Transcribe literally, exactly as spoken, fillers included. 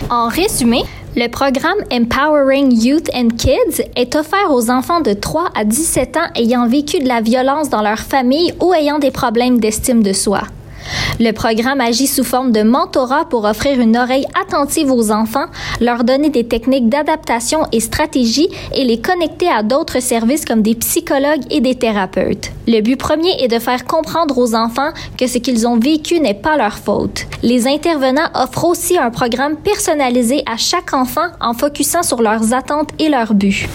En résumé, le programme Empowering Youth and Kids est offert aux enfants de trois à dix-sept ans ayant vécu de la violence dans leur famille ou ayant des problèmes d'estime de soi. Le programme agit sous forme de mentorat pour offrir une oreille attentive aux enfants, leur donner des techniques d'adaptation et stratégies et les connecter à d'autres services comme des psychologues et des thérapeutes. Le but premier est de faire comprendre aux enfants que ce qu'ils ont vécu n'est pas leur faute. Les intervenants offrent aussi un programme personnalisé à chaque enfant en focusant sur leurs attentes et leurs buts.